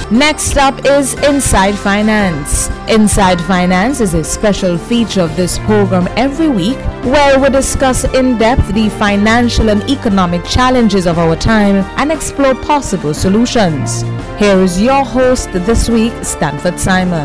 Next up is Inside Finance. Inside Finance is a special feature of this program every week where we discuss in depth the financial and economic challenges of our time and explore possible solutions. Here is your host this week, Stanford Simon.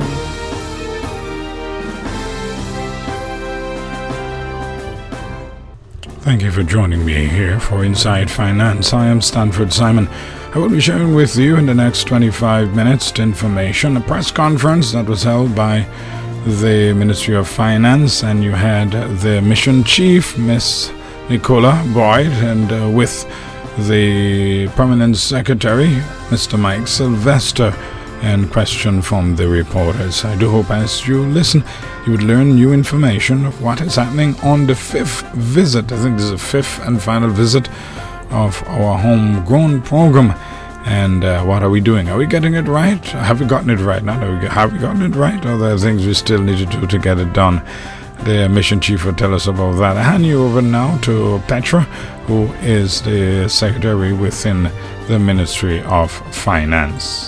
Thank you for joining me here for Inside Finance. I am Stanford Simon. I will be sharing with you in the next 25 minutes information, a press conference that was held by the Ministry of Finance, and you had the mission chief, Miss Nicola Boyd, and with the permanent secretary, Mr. Mike Sylvester, and question from the reporters. I do hope as you listen, you would learn new information of what is happening on the fifth visit. I think this is the fifth and final visit of our homegrown program. And what are we doing? Are we getting it right? Have we gotten it right? Have we gotten it right? Or are there things we still need to do to get it done? The mission chief will tell us about that. I hand you over now to Petra, who is the secretary within the Ministry of Finance.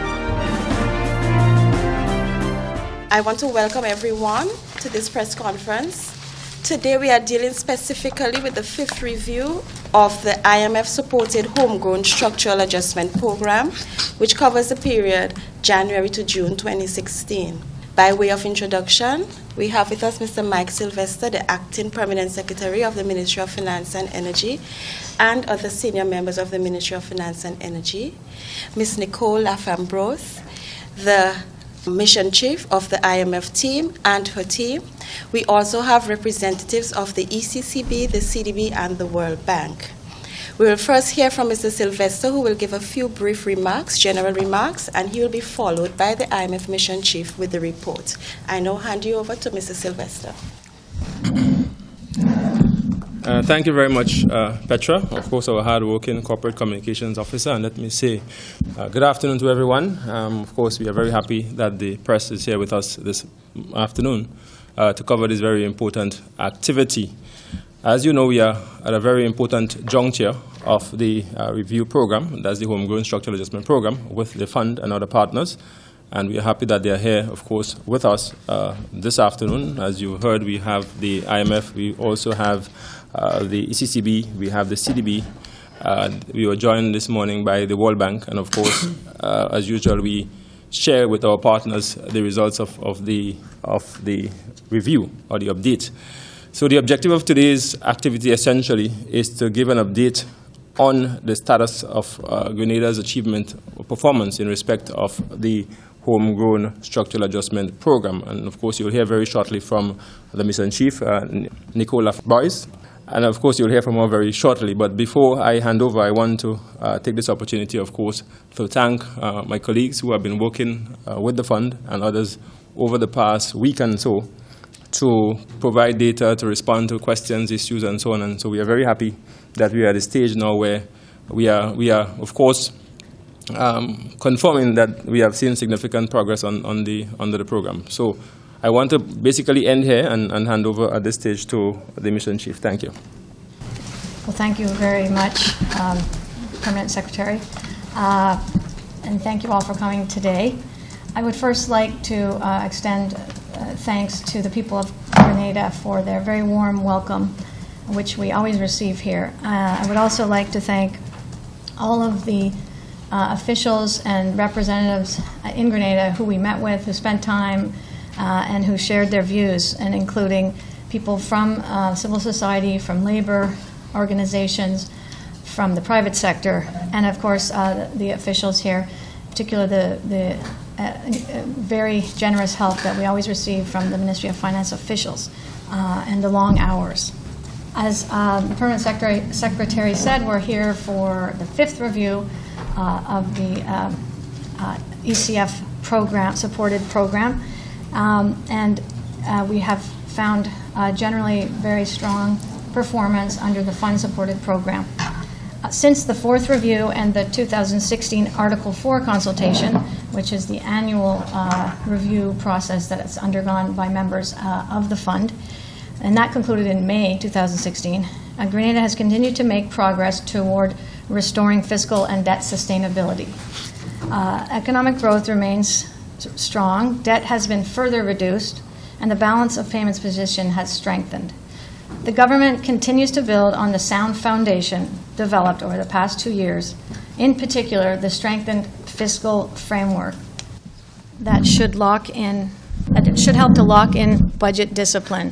I want to welcome everyone to this press conference. Today we are dealing specifically with the fifth review of the IMF-supported Homegrown Structural Adjustment Program, which covers the period January to June 2016. By way of introduction, we have with us Mr. Mike Sylvester, the Acting Permanent Secretary of the Ministry of Finance and Energy, and other senior members of the Ministry of Finance and Energy, Ms. Nicole Lafambrose, the Mission Chief of the IMF team and her team. We also have representatives of the ECCB, the CDB, and the World Bank. We will first hear from Mr. Sylvester, who will give a few brief remarks, general remarks, and he will be followed by the IMF Mission Chief with the report. I now hand you over to Mr. Sylvester. Thank you very much, Petra, of course, our hard-working corporate communications officer. And let me say good afternoon to everyone. Of course, we are very happy that the press is here with us this afternoon to cover this very important activity. As you know, we are at a very important juncture of the review program. That's the Homegrown Structural Adjustment Program with the fund and other partners. And we are happy that they are here, of course, with us this afternoon. As you heard, we have the IMF. We also have the ECCB. We have the CDB. We were joined this morning by the World Bank. And, of course, as usual, we share with our partners the results of the review or the update. So the objective of today's activity essentially is to give an update on the status of Grenada's achievement or performance in respect of the Homegrown Structural Adjustment Program. And of course, you'll hear very shortly from the Mission Chief, Nicola Boyd. And of course, you'll hear from her very shortly. But before I hand over, I want to take this opportunity, of course, to thank my colleagues who have been working with the fund and others over the past week and so to provide data, to respond to questions, issues, and so on. And so we are very happy that we are at a stage now where we are of course, confirming that we have seen significant progress under the program. So I want to basically end here and hand over at this stage to the Mission Chief. Thank you. Well, thank you very much, Permanent Secretary. And thank you all for coming today. I would first like to extend thanks to the people of Grenada for their very warm welcome, which we always receive here. I would also like to thank all of the officials and representatives in Grenada who we met with, who spent time and who shared their views, and including people from civil society, from labor organizations, from the private sector, and of course the officials here, particularly the very generous help that we always receive from the Ministry of Finance officials and the long hours. As the Permanent Secretary said, we're here for the fifth review of the ECF program, supported program, and we have found generally very strong performance under the fund-supported program. Since the fourth review and the 2016 Article 4 consultation, which is the annual review process that is undergone by members of the fund, and that concluded in May 2016, Grenada has continued to make progress toward restoring fiscal and debt sustainability. Economic growth remains strong, debt has been further reduced, and the balance of payments position has strengthened. The government continues to build on the sound foundation developed over the past 2 years, in particular the strengthened fiscal framework that should help to lock in budget discipline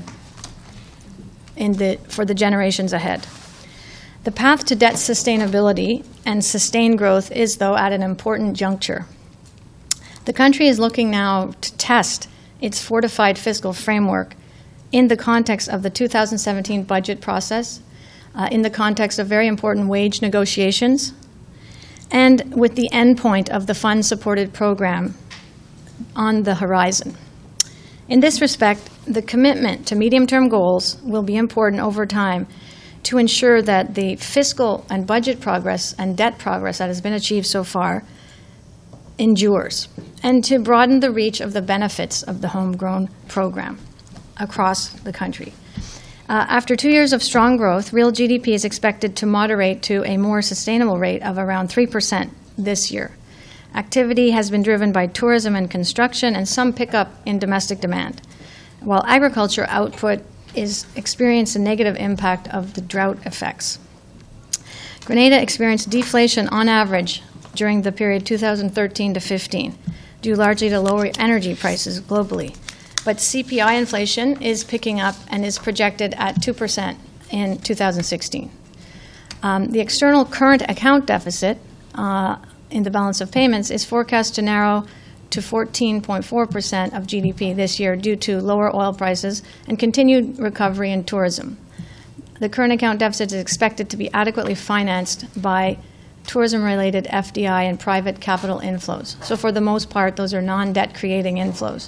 for the generations ahead. The path to debt sustainability and sustained growth is, though, at an important juncture. The country is looking now to test its fortified fiscal framework in the context of the 2017 budget process, in the context of very important wage negotiations, and with the endpoint of the fund-supported program on the horizon. In this respect, the commitment to medium-term goals will be important over time to ensure that the fiscal and budget progress and debt progress that has been achieved so far endures, and to broaden the reach of the benefits of the homegrown program across the country. After 2 years of strong growth, real GDP is expected to moderate to a more sustainable rate of around 3% this year. Activity has been driven by tourism and construction and some pickup in domestic demand, while agriculture output is experienced a negative impact of the drought effects. Grenada experienced deflation on average during the period 2013 to 15, due largely to lower energy prices globally. But CPI inflation is picking up and is projected at 2% in 2016. The external current account deficit in the balance of payments is forecast to narrow to 14.4% of GDP this year due to lower oil prices and continued recovery in tourism. The current account deficit is expected to be adequately financed by tourism-related FDI and private capital inflows. So for the most part, those are non-debt creating inflows.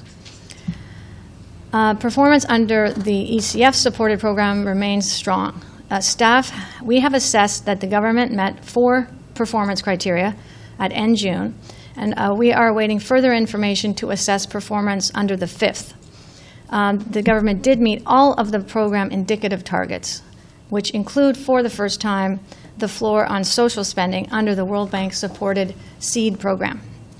Performance under the ECF supported program remains strong. We have assessed that the government met 4 performance criteria at end June, and we are awaiting further information to assess performance under the 5th. The government did meet all of the program indicative targets, which include, for the first time, the floor on social spending under the World Bank-supported SEED program.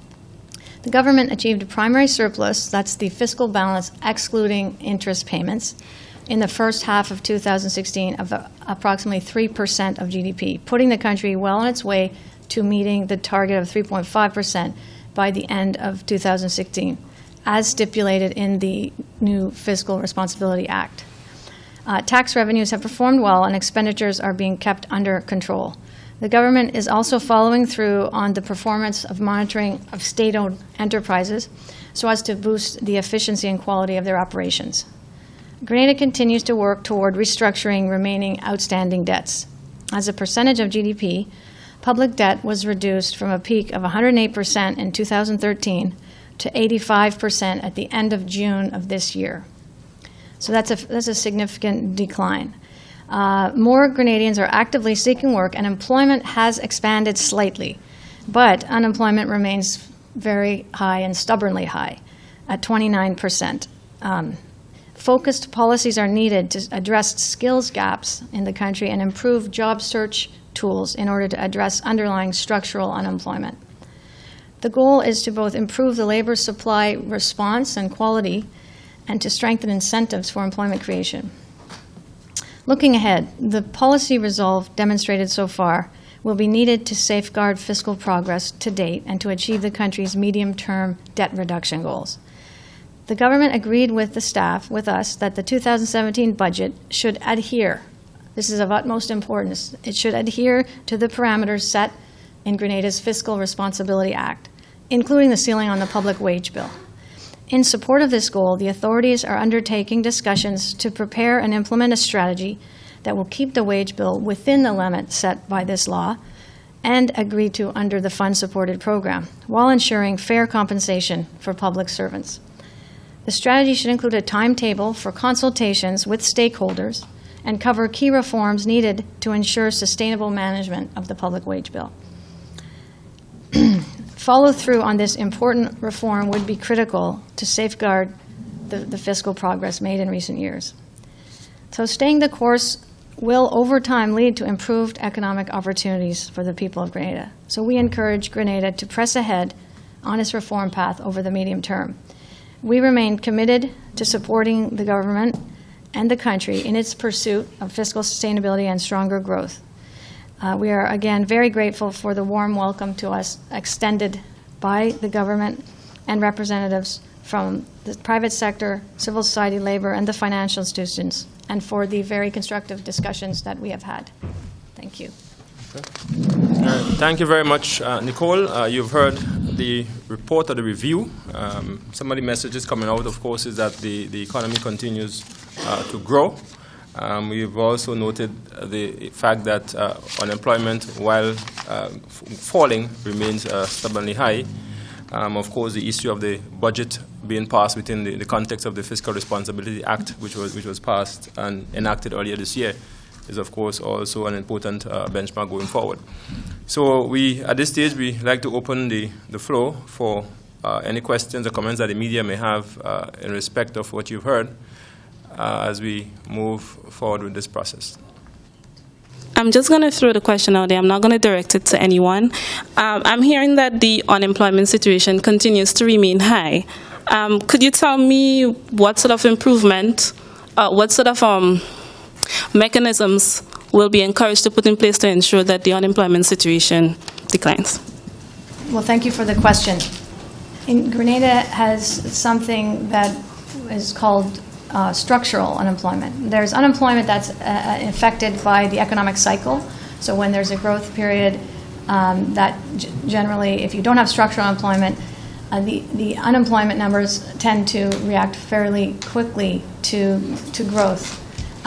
The government achieved a primary surplus, that's the fiscal balance excluding interest payments, in the first half of 2016 of approximately 3% of GDP, putting the country well on its way to meeting the target of 3.5% by the end of 2016, as stipulated in the new Fiscal Responsibility Act. Tax revenues have performed well and expenditures are being kept under control. The government is also following through on the performance of monitoring of state-owned enterprises so as to boost the efficiency and quality of their operations. Grenada continues to work toward restructuring remaining outstanding debts. As a percentage of GDP, public debt was reduced from a peak of 108% in 2013 to 85% at the end of June of this year. So that's a significant decline. More Grenadians are actively seeking work, and employment has expanded slightly, but unemployment remains very high and stubbornly high at 29%. Focused policies are needed to address skills gaps in the country and improve job search tools in order to address underlying structural unemployment. The goal is to both improve the labor supply response and quality and to strengthen incentives for employment creation. Looking ahead, the policy resolve demonstrated so far will be needed to safeguard fiscal progress to date and to achieve the country's medium-term debt reduction goals. The government agreed with the staff, with us, that the 2017 budget should adhere, this is of utmost importance, it should adhere to the parameters set in Grenada's Fiscal Responsibility Act, including the ceiling on the public wage bill. In support of this goal, the authorities are undertaking discussions to prepare and implement a strategy that will keep the wage bill within the limit set by this law and agreed to under the fund-supported program, while ensuring fair compensation for public servants. The strategy should include a timetable for consultations with stakeholders and cover key reforms needed to ensure sustainable management of the public wage bill. Follow through on this important reform would be critical to safeguard the fiscal progress made in recent years. So staying the course will over time lead to improved economic opportunities for the people of Grenada. So we encourage Grenada to press ahead on its reform path over the medium term. We remain committed to supporting the government and the country in its pursuit of fiscal sustainability and stronger growth. We are, again, very grateful for the warm welcome to us extended by the government and representatives from the private sector, civil society, labor, and the financial institutions, and for the very constructive discussions that we have had. Thank you. Okay. Thank you very much, Nicole. You've heard the report or the review. Some of the messages coming out, of course, is that the economy continues to grow. We've also noted the fact that unemployment, while falling, remains stubbornly high. Of course, the issue of the budget being passed within the context of the Fiscal Responsibility Act, which was passed and enacted earlier this year, is, of course, also an important benchmark going forward. So at this stage, we like to open the floor for any questions or comments that the media may have in respect of what you've heard as we move forward with this process. I'm just going to throw the question out there. I'm not going to direct it to anyone. I'm hearing that the unemployment situation continues to remain high. Could you tell me what sort of improvement, what sort of mechanisms will be encouraged to put in place to ensure that the unemployment situation declines? Well, thank you for the question. Grenada has something that is called structural unemployment. There's unemployment that's affected by the economic cycle. So when there's a growth period, that generally, if you don't have structural unemployment, the unemployment numbers tend to react fairly quickly to growth.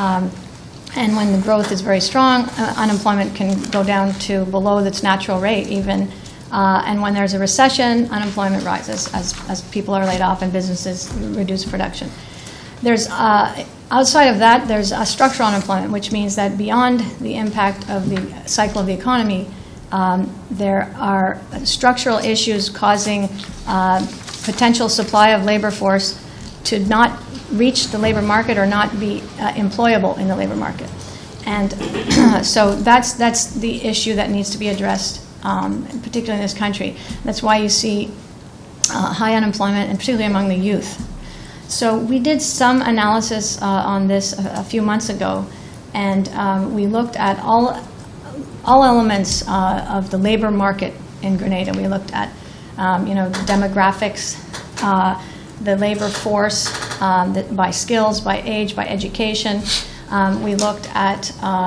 And when the growth is very strong, unemployment can go down to below its natural rate even. And when there's a recession, unemployment rises as people are laid off and businesses reduce production. There's outside of that, there's a structural unemployment, which means that beyond the impact of the cycle of the economy, there are structural issues causing potential supply of labor force to not reach the labor market or not be employable in the labor market. And so that's the issue that needs to be addressed, particularly in this country. That's why you see high unemployment, and particularly among the youth. So we did some analysis on this a few months ago, and we looked at all elements of the labor market in Grenada. We looked at the demographics, the labor force by skills, by age, by education. We looked at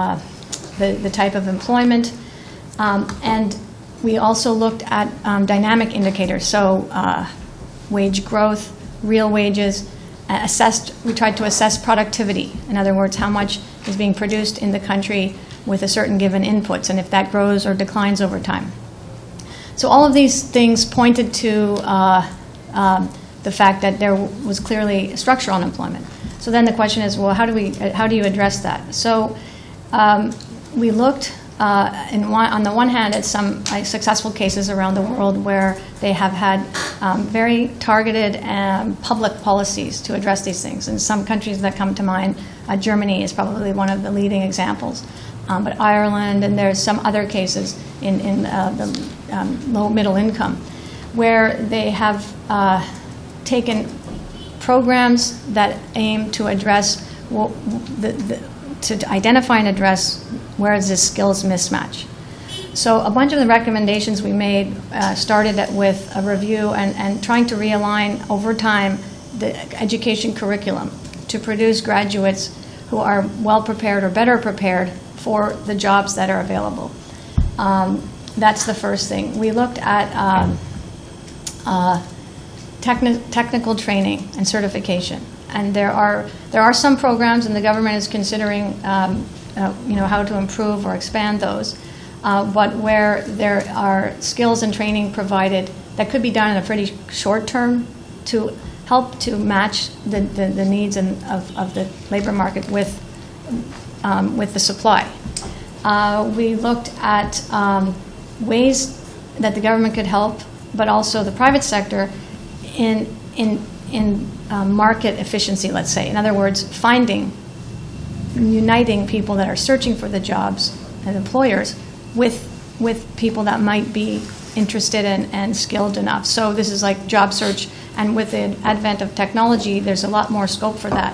the type of employment, and we also looked at dynamic indicators, so wage growth, real wages. We tried to assess productivity. In other words, how much is being produced in the country with a certain given inputs, and if that grows or declines over time. So all of these things pointed to the fact that there was clearly structural unemployment. So then the question is, well, how do you address that? So we looked on the one hand at some successful cases around the world where they have had very targeted public policies to address these things. In some countries that come to mind, Germany is probably one of the leading examples. But Ireland, and there's some other cases in the low middle income, where they have taken programs that aim to address to identify and address where is this skills mismatch. So a bunch of the recommendations we made started with a review and trying to realign over time the education curriculum to produce graduates who are well prepared or better prepared for the jobs that are available. That's the first thing. We looked at technical training and certification, and there are some programs, and the government is considering how to improve or expand those. But where there are skills and training provided that could be done in a pretty short term to help to match the needs of the labor market with the supply. We looked at ways that the government could help, but also the private sector in market efficiency, let's say. In other words, finding uniting people that are searching for the jobs and employers with people that might be interested in and skilled enough. So this is like job search, and with the advent of technology, there's a lot more scope for that.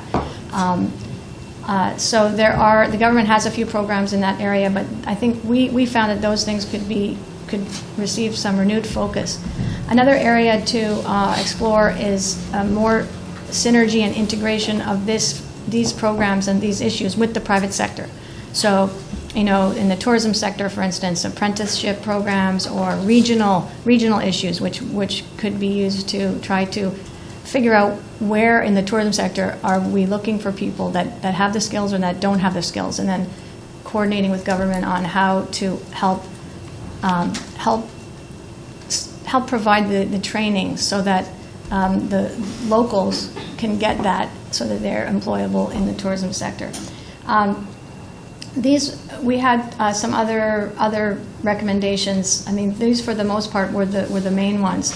So the government has a few programs in that area, but I think we found that those things could receive some renewed focus. Another area to explore is more synergy and integration of these programs and these issues with the private sector. So, in the tourism sector, for instance, apprenticeship programs or regional issues, which could be used to try to figure out where in the tourism sector are we looking for people that have the skills or that don't have the skills, and then coordinating with government on how to help provide the training so that the locals can get that so that they're employable in the tourism sector. We had some other recommendations. I mean, these for the most part were the main ones.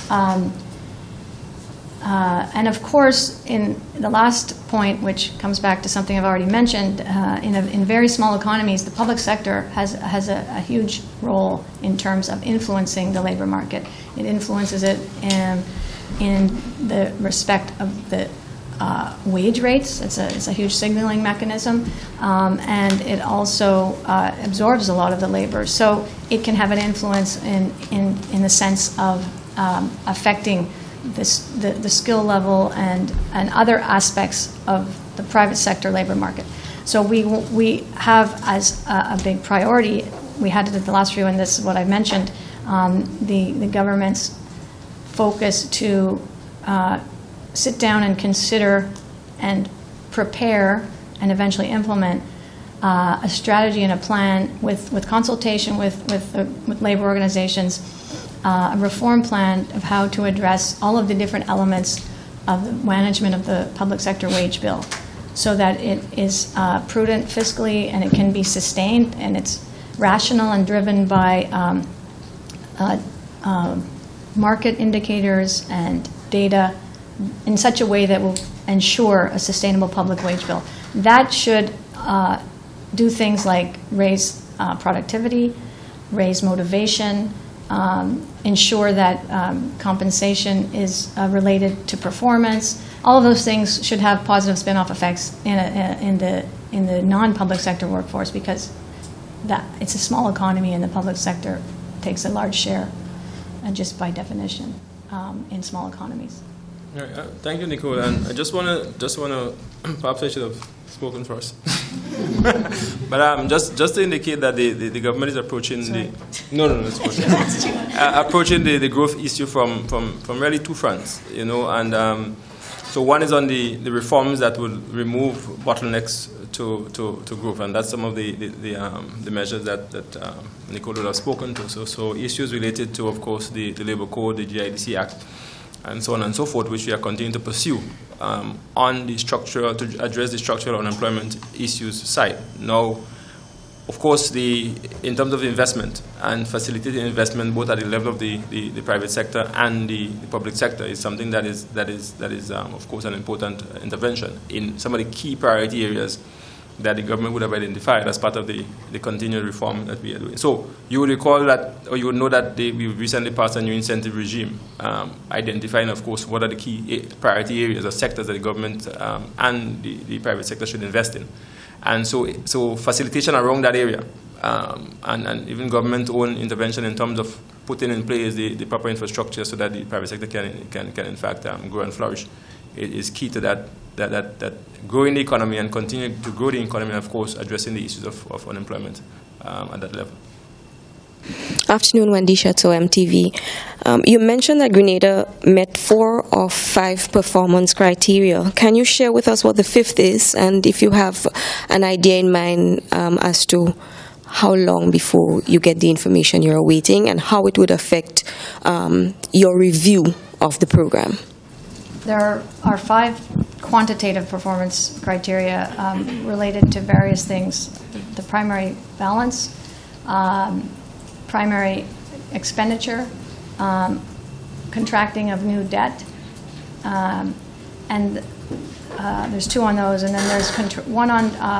And of course, in the last point, which comes back to something I've already mentioned, in very small economies, the public sector has a huge role in terms of influencing the labor market. It influences it in the respect of the wage rates. It's a huge signaling mechanism, and it also absorbs a lot of the labor. So it can have an influence in the sense of affecting the skill level and other aspects of the private sector labor market. So we have as a big priority, we had it at the last review, and this is what I mentioned, the government's focus to sit down and consider and prepare and eventually implement a strategy and a plan with consultation with labor organizations, a reform plan of how to address all of the different elements of the management of the public sector wage bill so that it is prudent fiscally and it can be sustained and it's rational and driven by market indicators and data in such a way that will ensure a sustainable public wage bill. That should do things like raise productivity, raise motivation, ensure that compensation is related to performance. All of those things should have positive spin-off effects in the non-public sector workforce, because it's a small economy and the public sector takes a large share, just by definition, in small economies. All right, thank you, Nicole. And I just want to perhaps I should have spoken first, but just to indicate that the government is approaching approaching the growth issue from really two fronts, and so one is on the reforms that will remove bottlenecks to growth, and that's some of the measures that Nicole would have spoken to. So issues related to, of course, the Labour Code, the GIDC Act, and so on and so forth, which we are continuing to pursue on the structural, to address the structural unemployment issues side. Now, of course, in terms of investment and facilitating investment both at the level of the private sector and the public sector is something that is of course an important intervention in some of the key priority areas that the government would have identified as part of the continued reform that we are doing. So you will recall that, or you will know that we recently passed a new incentive regime, identifying, of course, what are the key priority areas or sectors that the government and the private sector should invest in. And so facilitation around that area, and even government-owned intervention in terms of putting in place the proper infrastructure so that the private sector can in fact grow and flourish, is key to that growing the economy and continue to grow the economy, and of course addressing the issues of unemployment at that level. Afternoon, Wendy Chateau, MTV. You mentioned that Grenada met 4 of 5 performance criteria. Can you share with us what the 5th is, and if you have an idea in mind as to how long before you get the information you're awaiting and how it would affect your review of the program? There are 5 quantitative performance criteria related to various things. The primary balance, primary expenditure, contracting of new debt, and there's 2 on those, and then there's one on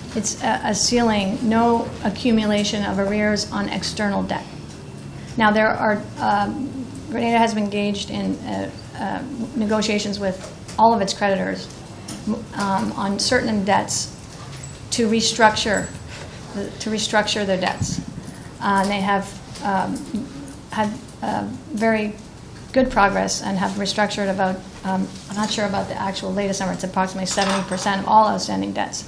it's a ceiling, no accumulation of arrears on external debt. Now, there are, Grenada has been engaged in negotiations with all of its creditors on certain debts to restructure their debts. And they have had very good progress and have restructured about, I'm not sure about the actual latest number, it's approximately 70% of all outstanding debts.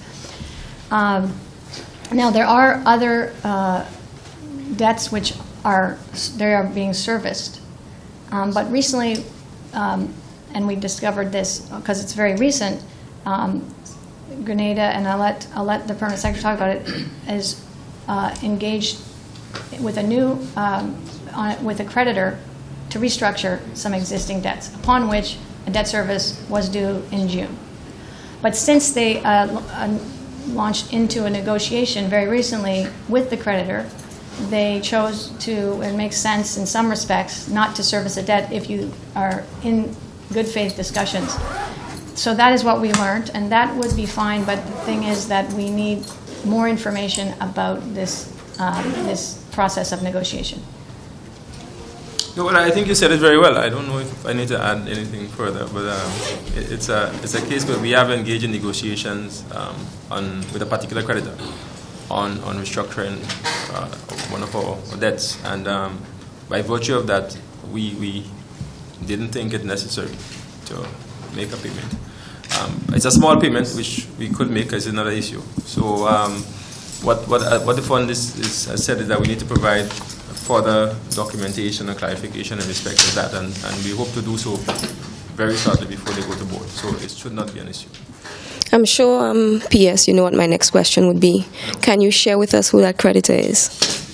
Now, there are other debts which are being serviced. But recently, and we discovered this because it's very recent, Grenada, and I'll let the Permanent Secretary talk about it, is engaged with a new, with a creditor to restructure some existing debts, upon which a debt service was due in June. But since they launched into a negotiation very recently with the creditor, they chose to, it makes sense in some respects, not to service a debt if you are in good faith discussions. So that is what we learned, and that would be fine, but the thing is that we need more information about this, this process of negotiation. No, well, I think you said it very well. I don't know if I need to add anything further, but it's a case where we have engaged in negotiations with a particular creditor on restructuring one of our debts, and by virtue of that, we didn't think it necessary to make a payment. It's a small payment which we could make as another issue. So what the fund has said is that we need to provide further documentation and clarification in respect of that, and we hope to do so very shortly before they go to board. So it should not be an issue. I'm sure, PS, you know what my next question would be. No. Can you share with us who that creditor is?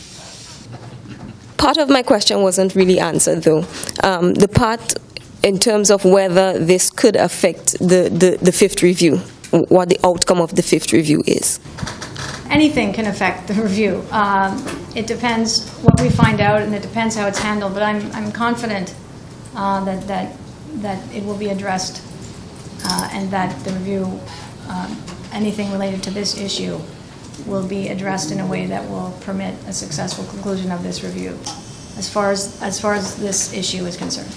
Part of my question wasn't really answered, though. The part in terms of whether this could affect the fifth review, what the outcome of the fifth review is. Anything can affect the review. It depends what we find out, and it depends how it's handled. But I'm confident that it will be addressed, and that the review, anything related to this issue, will be addressed in a way that will permit a successful conclusion of this review, as far as this issue is concerned.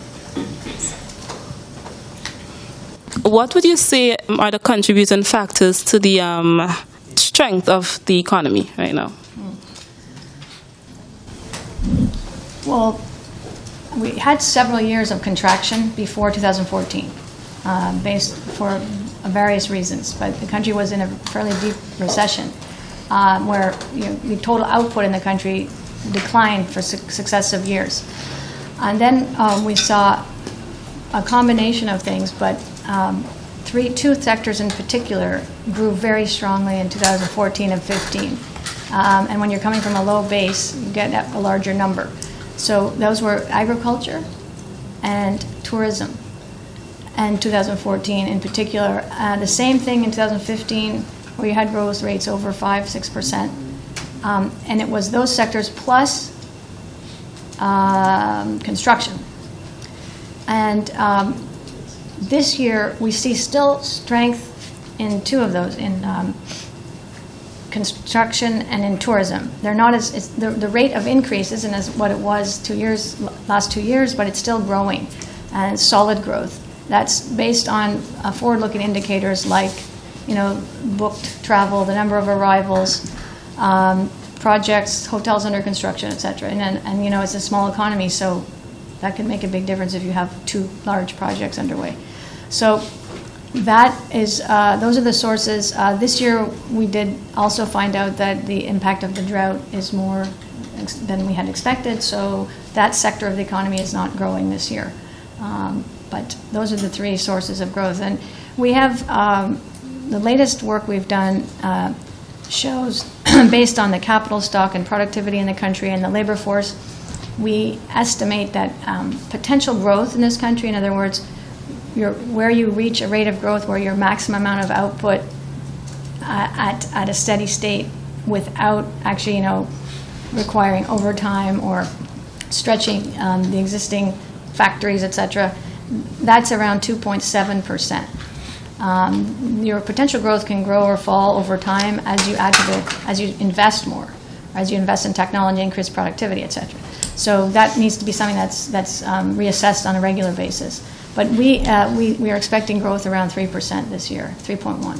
What would you say are the contributing factors to the strength of the economy right now? Well, we had several years of contraction before 2014, based for various reasons. But the country was in a fairly deep recession, where the total output in the country declined for successive years. And then we saw a combination of things, but two sectors in particular grew very strongly in 2014 and 15. And when you're coming from a low base, you get a larger number. So those were agriculture and tourism, and 2014 in particular. The same thing in 2015, where you had growth rates over 5-6%. And it was those sectors plus construction. And this year, we see still strength in two of those, in construction and in tourism. They're not as the rate of increase isn't as what it was last 2 years, but it's still growing, and it's solid growth. That's based on forward-looking indicators like, booked travel, the number of arrivals, projects, hotels under construction, etc. And it's a small economy, so that can make a big difference if you have two large projects underway. So that is, those are the sources. This year we did also find out that the impact of the drought is more than we had expected, so that sector of the economy is not growing this year. But those are the three sources of growth. And we have, the latest work we've done shows, based on the capital stock and productivity in the country and the labor force, we estimate that potential growth in this country, in other words, where you reach a rate of growth where your maximum amount of output at a steady state without actually, requiring overtime or stretching the existing factories, etc., that's around 2.7%. Your potential growth can grow or fall over time as you as you invest more, as you invest in technology, increase productivity, etc. So that needs to be something that's reassessed on a regular basis. But we are expecting growth around 3% this year, 3.1.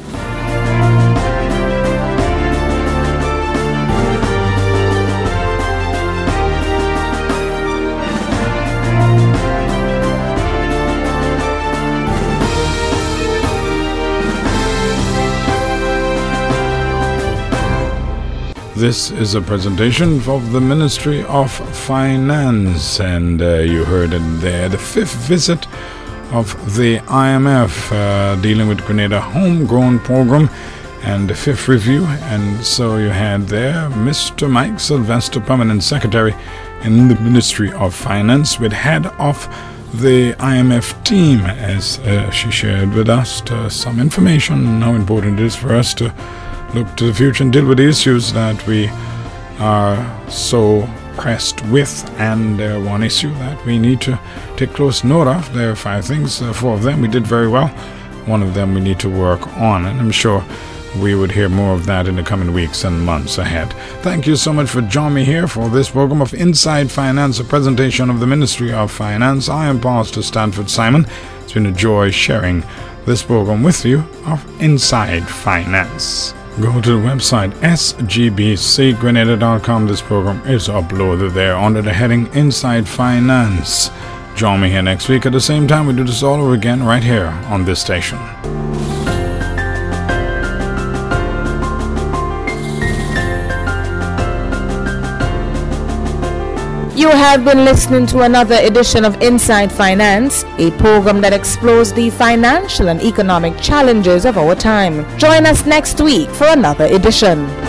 This is a presentation of the Ministry of Finance, and you heard it there, the 5th visit of the IMF dealing with Grenada Homegrown Program and the 5th review. And so you had there Mr. Mike Sylvester, Permanent Secretary in the Ministry of Finance, with head of the IMF team, as she shared with us some information, how important it is for us to look to the future and deal with the issues that we are so pressed with. And one issue that we need to take close note of, there are 5 things, 4 of them we did very well, 1 of them we need to work on, and I'm sure we would hear more of that in the coming weeks and months ahead. Thank you so much for joining me here for this program of Inside Finance, a presentation of the Ministry of Finance. I am Pastor Stanford Simon. It's been a joy sharing this program with you of Inside Finance. Go to the website sgbcgrenada.com. This program is uploaded there under the heading Inside Finance. Join me here next week at the same time. We do this all over again right here on this station. You have been listening to another edition of Inside Finance, a program that explores the financial and economic challenges of our time. Join us next week for another edition.